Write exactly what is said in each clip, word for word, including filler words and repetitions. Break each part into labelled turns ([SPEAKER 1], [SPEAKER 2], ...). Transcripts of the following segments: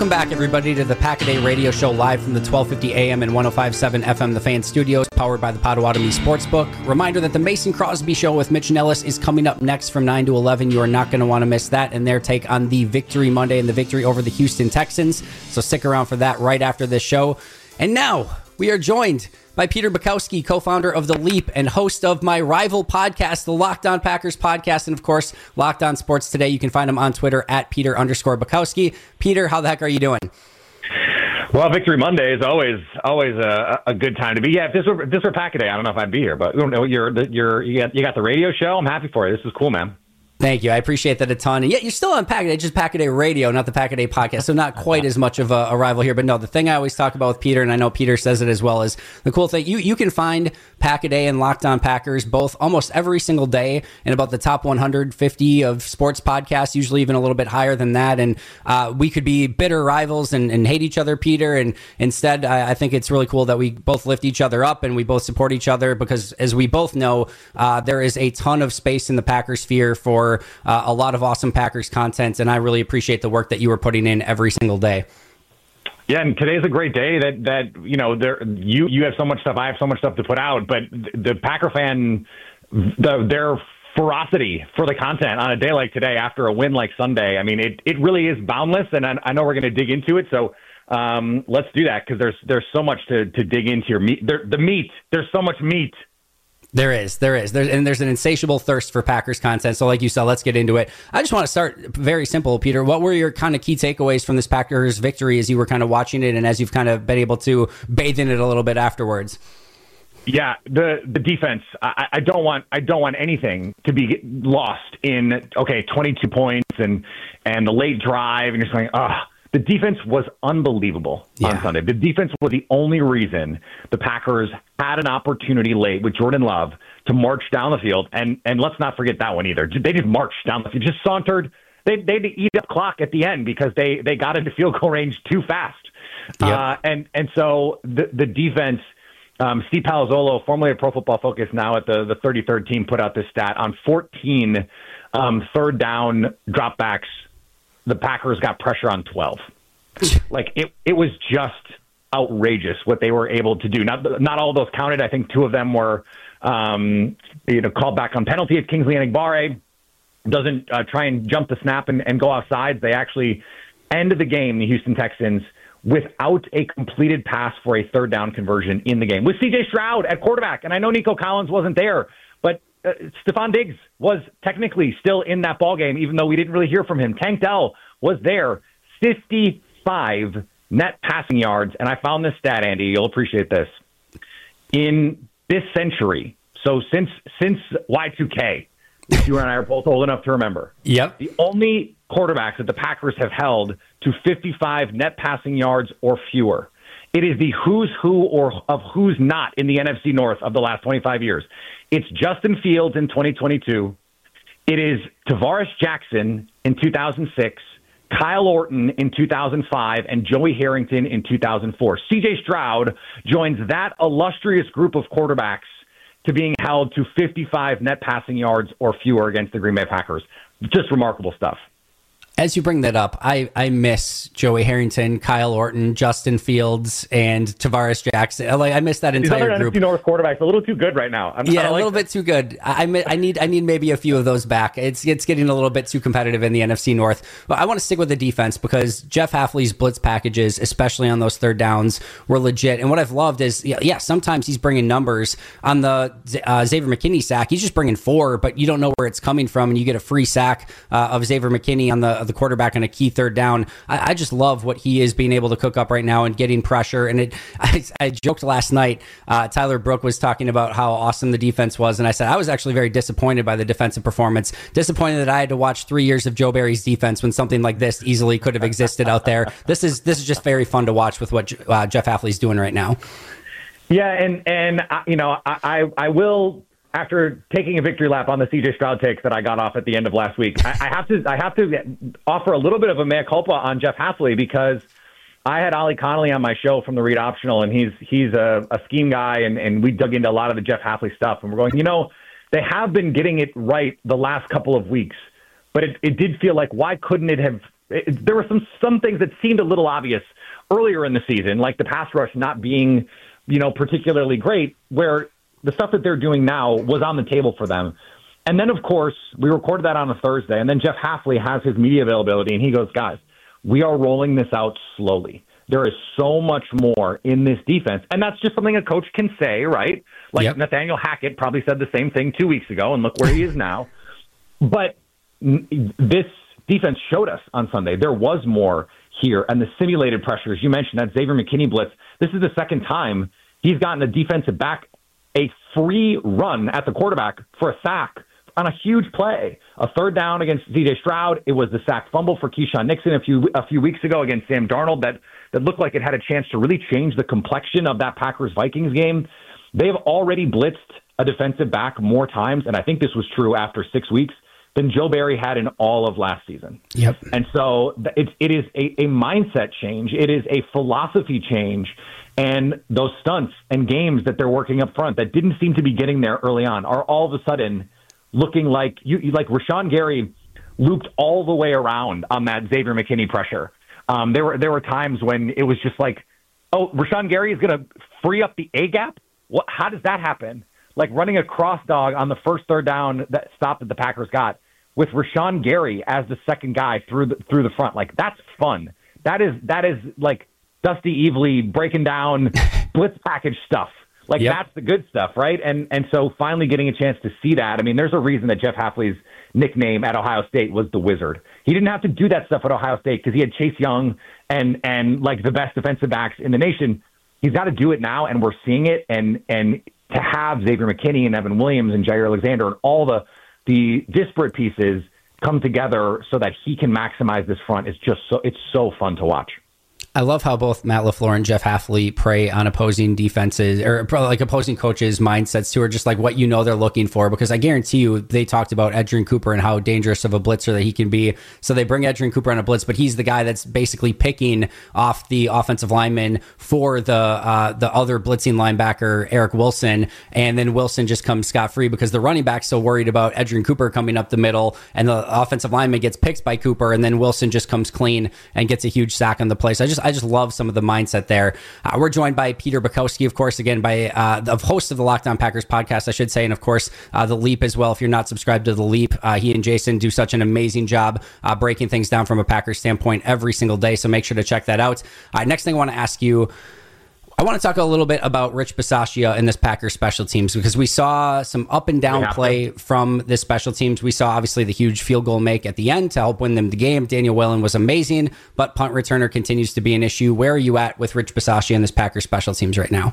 [SPEAKER 1] Welcome back, everybody, to the Pack-A-Day Radio Show live from the twelve fifty A M and one oh five point seven F M The Fan Studios, powered by the Potawatomi Sportsbook. Reminder that the Mason Crosby Show with Mitch Nellis is coming up next from nine to eleven. You are not going to want to miss that and their take on the victory Monday and the victory over the Houston Texans. So stick around for that right after this show. And now we are joined by Peter Bukowski, co-founder of The Leap and host of my rival podcast, the Locked On Packers podcast, and of course, Locked On Sports Today. You can find him on Twitter at Peter underscore Bukowski. Peter, how the heck are you doing?
[SPEAKER 2] Well, Victory Monday is always always a, a good time to be. Yeah, if this were if this were Pack-A-Day, I don't know if I'd be here, but you know, you're you're you got you got the radio show. I'm happy for you. This is cool, man.
[SPEAKER 1] Thank you. I appreciate that a ton. And yet you're still on Pack-A-Day, just Pack-A-Day Radio, not the Pack-A-Day podcast. So not quite as much of a, a rival here. But no, the thing I always talk about with Peter, and I know Peter says it as well, is the cool thing. You you can find Pack-A-Day and Locked On Packers both almost every single day in about the top one hundred fifty of sports podcasts, usually even a little bit higher than that. And uh, we could be bitter rivals and, and hate each other, Peter. And instead, I, I think it's really cool that we both lift each other up and we both support each other because, as we both know, uh, there is a ton of space in the Packers sphere for uh, a lot of awesome Packers content, and I really appreciate the work that you were putting in every single day.
[SPEAKER 2] Yeah, and today's a great day that, that you know, there you you have so much stuff, I have so much stuff to put out, but the Packer fan, the, their ferocity for the content on a day like today after a win like Sunday, I mean, it, it really is boundless, and I, I know we're going to dig into it, so um, let's do that, because there's there's so much to, to dig into your meat. There, the meat, there's so much meat.
[SPEAKER 1] There is, there is, there's, and there's an insatiable thirst for Packers content. So like you said, let's get into it. I just want to start very simple, Peter. What were your kind of key takeaways from this Packers victory as you were kind of watching it and as you've kind of been able to bathe in it a little bit afterwards?
[SPEAKER 2] Yeah, the the defense. I, I don't want I don't want anything to be lost in okay, twenty-two points and and the late drive, and you're saying, ah. Oh, the defense was unbelievable yeah. on Sunday. The defense was the only reason the Packers had an opportunity late with Jordan Love to march down the field. And and let's not forget that one either. They just marched down the field, just sauntered. They they had to eat up clock at the end because they, they got into field goal range too fast. Yep. Uh, and and so the the defense, um, Steve Palazzolo, formerly at Pro Football Focus, now at the, the thirty-third team, put out this stat on fourteen um, third down dropbacks. The Packers got pressure on twelve. Like it, it was just outrageous what they were able to do. Not, not all of those counted. I think two of them were, um, you know, called back on penalty. If Kingsley Enagbare doesn't uh, try and jump the snap and, and go outside, they actually ended the game, the Houston Texans, without a completed pass for a third down conversion in the game with C J Stroud at quarterback. And I know Nico Collins wasn't there, but Uh, Stephon Diggs was technically still in that ballgame, even though we didn't really hear from him. Tank Dell was there, fifty-five net passing yards. And I found this stat, Andy, you'll appreciate this. In this century, so since since Y two K, which you and I are both old enough to remember,
[SPEAKER 1] yep.
[SPEAKER 2] the only quarterbacks that the Packers have held to fifty-five net passing yards or fewer. It is the who's who or of who's not in the N F C North of the last twenty-five years. It's Justin Fields in twenty twenty-two. It is Tavares Jackson in two thousand six, Kyle Orton in two thousand five, and Joey Harrington in two thousand four. C J Stroud joins that illustrious group of quarterbacks to being held to fifty-five net passing yards or fewer against the Green Bay Packers. Just remarkable stuff.
[SPEAKER 1] As you bring that up, I, I miss Joey Harrington, Kyle Orton, Justin Fields, and Tavares Jackson. Like I miss that entire
[SPEAKER 2] These other
[SPEAKER 1] group.
[SPEAKER 2] N F C North quarterbacks a little too good right now. I'm,
[SPEAKER 1] yeah,
[SPEAKER 2] like
[SPEAKER 1] a little
[SPEAKER 2] that.
[SPEAKER 1] bit too good. I, I need I need maybe a few of those back. It's it's getting a little bit too competitive in the N F C North. But I want to stick with the defense because Jeff Hafley's blitz packages, especially on those third downs, were legit. And what I've loved is, yeah, yeah sometimes he's bringing numbers on the uh, Xavier McKinney sack. He's just bringing four, but you don't know where it's coming from, and you get a free sack uh, of Xavier McKinney on the the quarterback on a key third down. I, I just love what he is being able to cook up right now and getting pressure. And it, I, I joked last night, uh, Tyler Brook was talking about how awesome the defense was. And I said, I was actually very disappointed by the defensive performance, disappointed that I had to watch three years of Joe Barry's defense when something like this easily could have existed out there. This is, this is just very fun to watch with what uh, Jeff Hafley's doing right now.
[SPEAKER 2] Yeah. And, and, uh, you know, I, I, I will, after taking a victory lap on the C J Stroud takes that I got off at the end of last week, I, I have to I have to offer a little bit of a mea culpa on Jeff Hafley because I had Ollie Connolly on my show from the Read Optional, and he's he's a, a scheme guy, and, and we dug into a lot of the Jeff Hafley stuff, and we're going, you know, they have been getting it right the last couple of weeks, but it, it did feel like, why couldn't it have? It, there were some some things that seemed a little obvious earlier in the season, like the pass rush not being, you know, particularly great, where the stuff that they're doing now was on the table for them. And then, of course, we recorded that on a Thursday, and then Jeff Hafley has his media availability, and he goes, guys, we are rolling this out slowly. There is so much more in this defense. And that's just something a coach can say, right? Like yep. Nathaniel Hackett probably said the same thing two weeks ago, and look where he is now. But this defense showed us on Sunday there was more here, and the simulated pressures. You mentioned that Xavier McKinney blitz. This is the second time he's gotten a defensive back a free run at the quarterback for a sack on a huge play, a third down against C J Stroud. It was the sack fumble for Keyshawn Nixon a few a few weeks ago against Sam Darnold that, that looked like it had a chance to really change the complexion of that Packers-Vikings game. They have already blitzed a defensive back more times, and I think this was true after six weeks, than Joe Barry had in all of last season.
[SPEAKER 1] Yep.
[SPEAKER 2] And so it, it is a, a mindset change. It is a philosophy change. And those stunts and games that they're working up front that didn't seem to be getting there early on are all of a sudden looking like you like Rashawn Gary looped all the way around on that Xavier McKinney pressure. Um, there were there were times when it was just like, oh, Rashawn Gary is going to free up the A gap. What? How does that happen? Like running a cross dog on the first third down that stop that the Packers got with Rashawn Gary as the second guy through the through the front. Like that's fun. That is that is like Dusty Evely breaking down blitz package stuff. Like, yep. That's the good stuff, right? And and so finally getting a chance to see that. I mean, there's a reason that Jeff Hafley's nickname at Ohio State was the Wizard. He didn't have to do that stuff at Ohio State because he had Chase Young and and like the best defensive backs in the nation. He's got to do it now, and we're seeing it. And and to have Xavier McKinney and Evan Williams and Jair Alexander and all the the disparate pieces come together so that he can maximize this front is just so it's so fun to watch.
[SPEAKER 1] I love how both Matt LaFleur and Jeff Hafley prey on opposing defenses or like opposing coaches' mindsets too, or just like what you know they're looking for. Because I guarantee you they talked about Edgerrin Cooper and how dangerous of a blitzer that he can be. So they bring Edgerrin Cooper on a blitz, but he's the guy that's basically picking off the offensive lineman for the uh, the other blitzing linebacker, Eric Wilson. And then Wilson just comes scot-free because the running back's so worried about Edgerrin Cooper coming up the middle, and the offensive lineman gets picked by Cooper, and then Wilson just comes clean and gets a huge sack on the play. So I just I just love some of the mindset there. Uh, we're joined by Peter Bukowski, of course, again, by uh, the host of the Locked On Packers podcast, I should say, and of course, uh, The Leap as well. If you're not subscribed to The Leap, uh, he and Jason do such an amazing job uh, breaking things down from a Packers standpoint every single day, so make sure to check that out. Uh, next thing I want to ask you, I want to talk a little bit about Rich Bisaccia and this Packers special teams, because we saw some up and down play from this special teams. We saw obviously the huge field goal make at the end to help win them the game. Daniel Whelan was amazing, but punt returner continues to be an issue. Where are you at with Rich Bisaccia and this Packers special teams right now?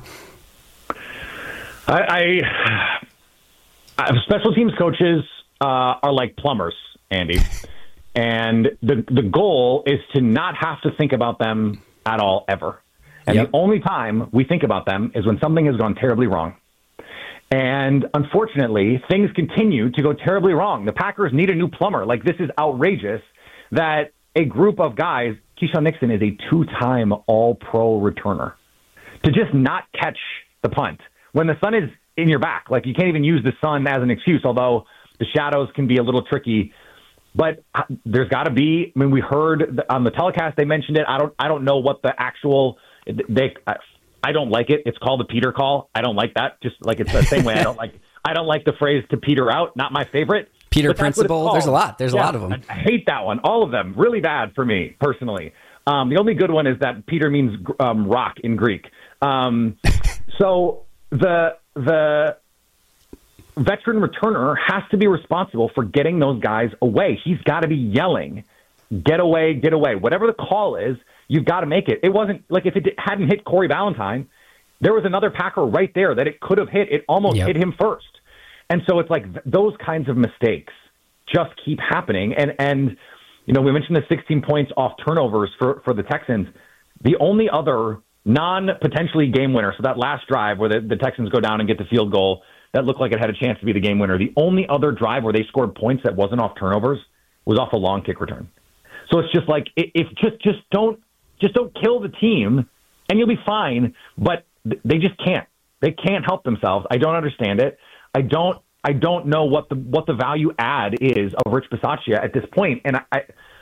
[SPEAKER 2] I, I, I special teams coaches uh, are like plumbers, Andy, and the the goal is to not have to think about them at all ever. And yep. The only time we think about them is when something has gone terribly wrong. And unfortunately, things continue to go terribly wrong. The Packers need a new plumber. Like, this is outrageous that a group of guys, Keyshawn Nixon is a two-time all-pro returner, to just not catch the punt when the sun is in your back. Like, you can't even use the sun as an excuse, although the shadows can be a little tricky. But there's got to be, I mean, we heard on the telecast, they mentioned it. I don't, I don't know what the actual... They, I don't like it. It's called the Peter call. I don't like that. Just like it's the same way I don't like. I don't like the phrase "to peter out." Not my favorite.
[SPEAKER 1] Peter principle. There's a lot. There's yeah, a lot of them.
[SPEAKER 2] I hate that one. All of them really bad for me personally. Um, the only good one is that Peter means um, rock in Greek. Um, so the the veteran returner has to be responsible for getting those guys away. He's got to be yelling, "Get away! Get away!" Whatever the call is. You've got to make it. It wasn't like if it hadn't hit Corey Ballantyne, there was another Packer right there that it could have hit. It almost yep. hit him first. And so it's like th- those kinds of mistakes just keep happening. And, and you know, we mentioned the sixteen points off turnovers for, for the Texans. The only other non-potentially game winner, so that last drive where the, the Texans go down and get the field goal, that looked like it had a chance to be the game winner. The only other drive where they scored points that wasn't off turnovers was off a long kick return. So it's just like, if just just don't, Just don't kill the team, and you'll be fine. But they just can't. They can't help themselves. I don't understand it. I don't. I don't know what the what the value add is of Rich Bisaccia at this point. And I,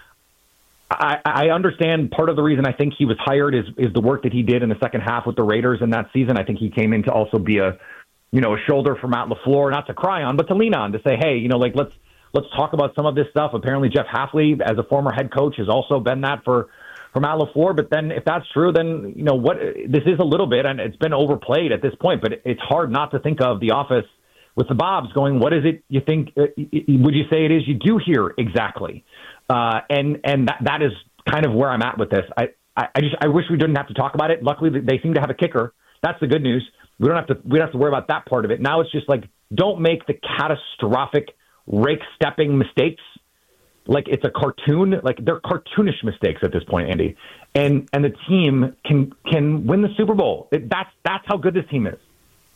[SPEAKER 2] I I understand part of the reason I think he was hired is is the work that he did in the second half with the Raiders in that season. I think he came in to also be a, you know, a shoulder for Matt LaFleur, not to cry on, but to lean on, to say, hey, you know, like let's let's talk about some of this stuff. Apparently, Jeff Hafley, as a former head coach, has also been that for. for Matt LaFleur, but then if that's true, then, you know, what this is a little bit, and it's been overplayed at this point, but it's hard not to think of The Office with the Bobs going, what is it you think, uh, would you say it is you do here exactly? Uh, and and that, that is kind of where I'm at with this. I, I, I just I wish we didn't have to talk about it. Luckily, they seem to have a kicker. That's the good news. We don't have to we don't have to worry about that part of it. Now it's just like, don't make the catastrophic rake-stepping mistakes like it's a cartoon. Like they're cartoonish mistakes at this point, Andy. And and the team can can win the Super Bowl. It, that's that's how good this team is.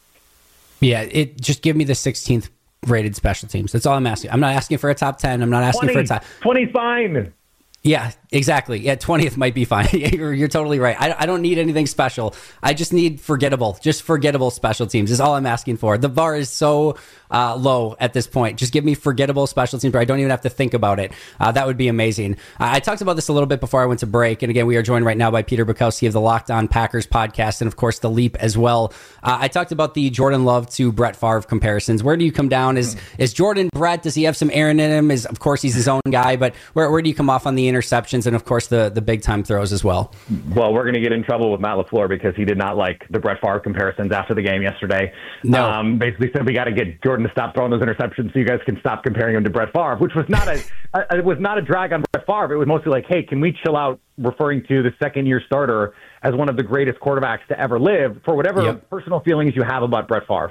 [SPEAKER 1] Yeah, it just give me the sixteenth rated special teams. That's all I'm asking. I'm not asking for a top ten. I'm not asking
[SPEAKER 2] twenty,
[SPEAKER 1] for a top
[SPEAKER 2] twenty's fine.
[SPEAKER 1] Yeah, exactly. Yeah, twentieth might be fine. you're, you're totally right. I, I don't need anything special. I just need forgettable, just forgettable special teams is all I'm asking for. The bar is so uh, low at this point. Just give me forgettable special teams where I don't even have to think about it. Uh, that would be amazing. Uh, I talked about this a little bit before I went to break. And again, we are joined right now by Peter Bukowski of the Locked On Packers podcast and, of course, The Leap as well. Uh, I talked about the Jordan Love to Brett Favre comparisons. Where do you come down? Is is Jordan Brett? Does he have some Aaron in him? Is Of course, he's his own guy. But where, where do you come off on the interceptions and, of course, the, the big-time throws as well?
[SPEAKER 2] Well, we're going to get in trouble with Matt LaFleur because he did not like the Brett Favre comparisons after the game yesterday.
[SPEAKER 1] No.
[SPEAKER 2] Um, basically said we got to get Jordan to stop throwing those interceptions so you guys can stop comparing him to Brett Favre, which was not a, a it was not a drag on Brett Favre. It was mostly like, hey, can we chill out referring to the second-year starter as one of the greatest quarterbacks to ever live for whatever yep. personal feelings you have about Brett Favre.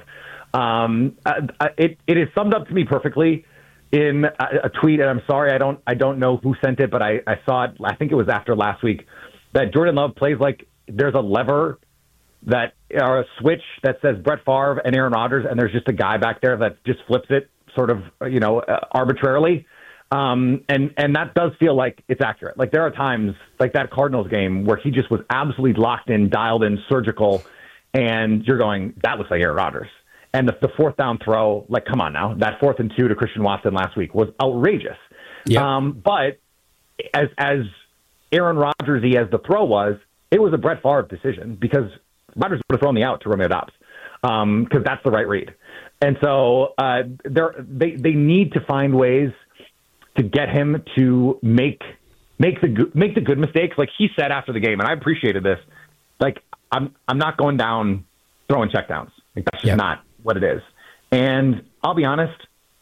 [SPEAKER 2] Um, it, it is summed up to me perfectly in a, a tweet, and I'm sorry, I don't I don't know who sent it, but I, I saw it, I think it was after last week, that Jordan Love plays like there's a lever that or a switch that says Brett Favre and Aaron Rodgers, and there's just a guy back there that just flips it sort of, you know, uh, arbitrarily. Um, and, and that does feel like it's accurate. Like there are times like that Cardinals game where he just was absolutely locked in, dialed in, surgical, and you're going, that looks like Aaron Rodgers. And the, the fourth down throw, like, come on now, that fourth and two to Christian Watson last week was outrageous. Yep. Um, but as, as Aaron Rodgers-y as the throw was, it was a Brett Favre decision because Rodgers would have thrown the out to Romeo Doubs because um, that's the right read. And so uh, they they need to find ways to get him to make make the make the good mistakes. Like he said after the game, and I appreciated this. Like I'm I'm not going down throwing checkdowns. Like, that's just yep. not what it is. And I'll be honest,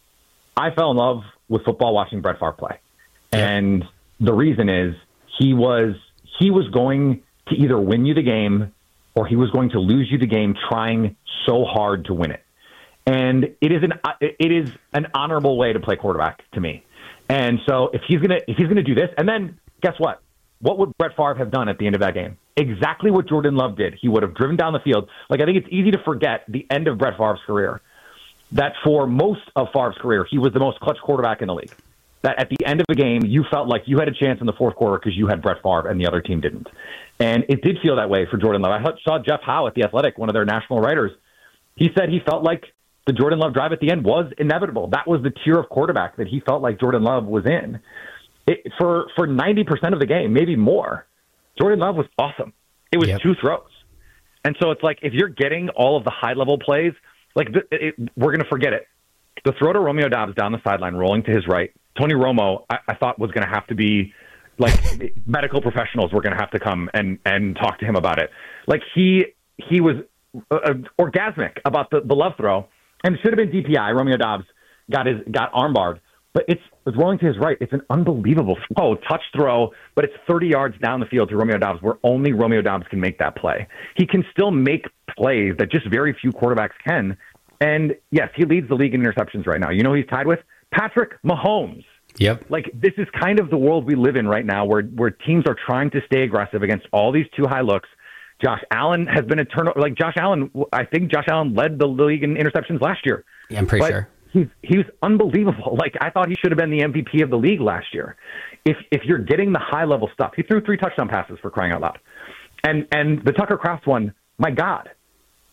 [SPEAKER 2] I fell in love with football watching Brett Favre play, yep. and the reason is he was he was going to either win you the game or he was going to lose you the game trying so hard to win it. And it is an it is an honorable way to play quarterback to me. And so if he's gonna if he's gonna do this, and then guess what? What would Brett Favre have done at the end of that game? Exactly what Jordan Love did. He would have driven down the field. Like I think it's easy to forget the end of Brett Favre's career. That for most of Favre's career, he was the most clutch quarterback in the league. That at the end of the game, you felt like you had a chance in the fourth quarter because you had Brett Favre and the other team didn't. And it did feel that way for Jordan Love. I saw Jeff Howe at The Athletic, one of their national writers. He said he felt like the Jordan Love drive at the end was inevitable. That was the tier of quarterback that he felt like Jordan Love was in. It, for for ninety percent of the game, maybe more, Jordan Love was awesome. It was yep. two throws. And so it's like if you're getting all of the high-level plays, like the, it, we're going to forget it. The throw to Romeo Doubs down the sideline, rolling to his right, Tony Romo, I, I thought was going to have to be, like, medical professionals were going to have to come and, and talk to him about it. Like, he he was uh, orgasmic about the, the love throw. And it should have been D P I. Romeo Doubs got his got armbarred, but it's, it's rolling to his right. It's an unbelievable throw, touch throw, but it's thirty yards down the field to Romeo Doubs, where only Romeo Doubs can make that play. He can still make plays that just very few quarterbacks can. And yes, he leads the league in interceptions right now. You know who he's tied with? Patrick Mahomes.
[SPEAKER 1] Yep.
[SPEAKER 2] Like this is kind of the world we live in right now, where where teams are trying to stay aggressive against all these too high looks. Josh Allen has been a turnover. Like Josh Allen, I think Josh Allen led the league in interceptions last year.
[SPEAKER 1] Yeah, I'm pretty
[SPEAKER 2] but
[SPEAKER 1] sure.
[SPEAKER 2] He's he was unbelievable. Like I thought he should have been the M V P of the league last year. If if you're getting the high level stuff, he threw three touchdown passes for crying out loud, and and the Tucker Kraft one, my God,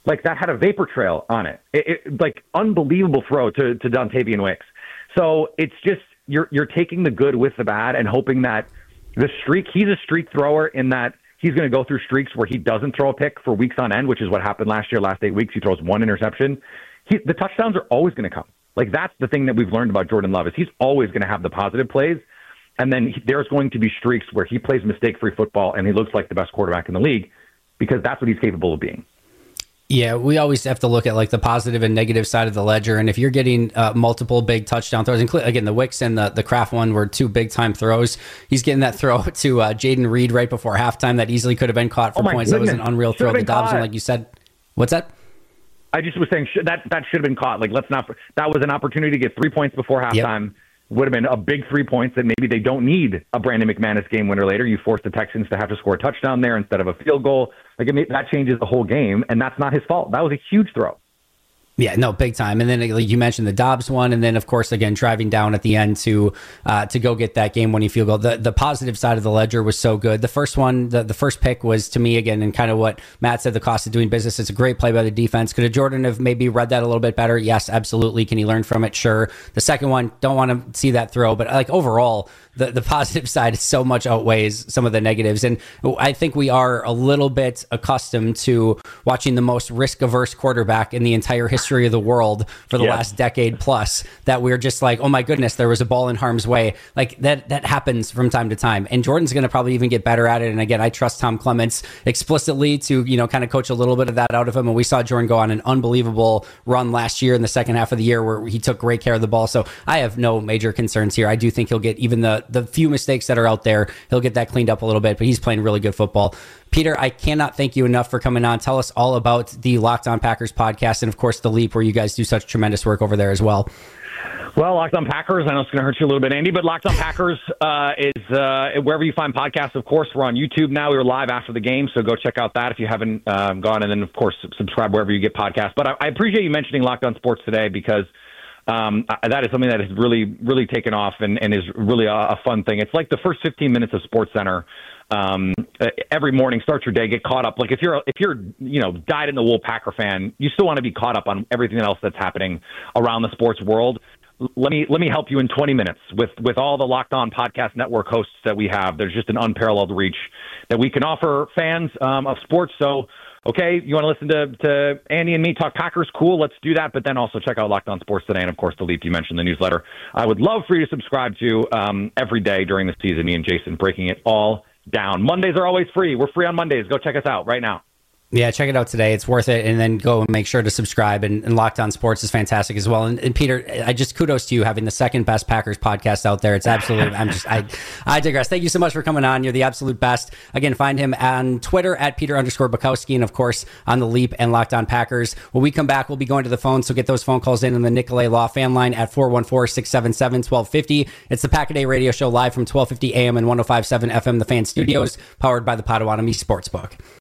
[SPEAKER 2] like that had a vapor trail on it. It, it like unbelievable throw to to Dontavian Wicks. So it's just you're you're taking the good with the bad and hoping that the streak. He's a streak thrower in that he's going to go through streaks where he doesn't throw a pick for weeks on end, which is what happened last year. Last eight weeks, he throws one interception. He, the touchdowns are always going to come. Like that's the thing that we've learned about Jordan Love is he's always going to have the positive plays. And then he, there's going to be streaks where he plays mistake-free football and he looks like the best quarterback in the league because that's what he's capable of being.
[SPEAKER 1] Yeah, we always have to look at like the positive and negative side of the ledger. And if you're getting uh, multiple big touchdown throws, including again, the Wicks and the, the Kraft one were two big time throws. He's getting that throw to uh, Jaden Reed right before halftime that easily could have been caught for
[SPEAKER 2] oh
[SPEAKER 1] points.
[SPEAKER 2] Goodness.
[SPEAKER 1] That was an unreal throw. The Dobbs one, like you said. What's that?
[SPEAKER 2] I just was saying should, that that should have been caught. Like, let's not. That was an opportunity to get three points before halftime. Yep. Would have been a big three points that maybe they don't need a Brandon McManus game winner later. You force the Texans to have to score a touchdown there instead of a field goal. Like it may, that changes the whole game, and that's not his fault. That was a huge throw.
[SPEAKER 1] Yeah, no, big time. And then like you mentioned the Dobbs one, and then of course again driving down at the end to uh, to go get that game-winning field goal. The the positive side of the ledger was so good. The first one, the, the first pick was to me again, and kind of what Matt said, the cost of doing business. It's a great play by the defense. Could have Jordan have maybe read that a little bit better? Yes, absolutely. Can he learn from it? Sure. The second one, don't want to see that throw, but like overall, the the positive side so much outweighs some of the negatives, and I think we are a little bit accustomed to watching the most risk-averse quarterback in the entire history of the world for the yep. last decade plus, that we're just like, oh my goodness, there was a ball in harm's way. Like that that happens from time to time, and Jordan's going to probably even get better at it. And again, I trust Tom Clements explicitly to, you know, kind of coach a little bit of that out of him. And we saw Jordan go on an unbelievable run last year in the second half of the year where he took great care of the ball. So I have no major concerns here. I do think he'll get even the the few mistakes that are out there, he'll get that cleaned up a little bit, but he's playing really good football. Peter, I cannot thank you enough for coming on. Tell us all about the Locked On Packers podcast and, of course, The Leap, where you guys do such tremendous work over there as well.
[SPEAKER 2] Well, Locked On Packers, I know it's going to hurt you a little bit, Andy, but Locked On Packers uh, is uh, wherever you find podcasts, of course. We're on YouTube now. We were live after the game, so go check out that if you haven't um, gone. And then, of course, subscribe wherever you get podcasts. But I, I appreciate you mentioning Locked On Sports today because um, that is something that has really, really taken off and, and is really a, a fun thing. It's like the first fifteen minutes of SportsCenter. Um, every morning, start your day, get caught up. Like if you're, if you're, you know, dyed in the wool Packer fan, you still want to be caught up on everything else that's happening around the sports world. Let me, let me help you in twenty minutes with, with all the Locked On Podcast Network hosts that we have. There's just an unparalleled reach that we can offer fans um, of sports. So, okay, you want to listen to, to Andy and me talk Packers? Cool, let's do that. But then also check out Locked On Sports Today and, of course, The Leap. You mentioned the newsletter. I would love for you to subscribe to um, every day during the season. Me and Jason breaking it all down. Mondays are always free. We're free on Mondays. Go check us out right now.
[SPEAKER 1] Yeah, check it out today. It's worth it. And then go and make sure to subscribe. And, and Locked On Sports is fantastic as well. And, and Peter, I just kudos to you having the second best Packers podcast out there. It's absolutely, I'm just, I, I digress. Thank you so much for coming on. You're the absolute best. Again, find him on Twitter at Peter underscore Bukowski. And of course, on The Leap and Locked On Packers. When we come back, we'll be going to the phone. So get those phone calls in on the Nicolay Law fan line at four one four, six seven seven, one two five zero. It's the Pack a Day radio show live from twelve fifty a.m. and one oh five point seven F M, The Fan Studios, powered by the Potawatomi Sportsbook.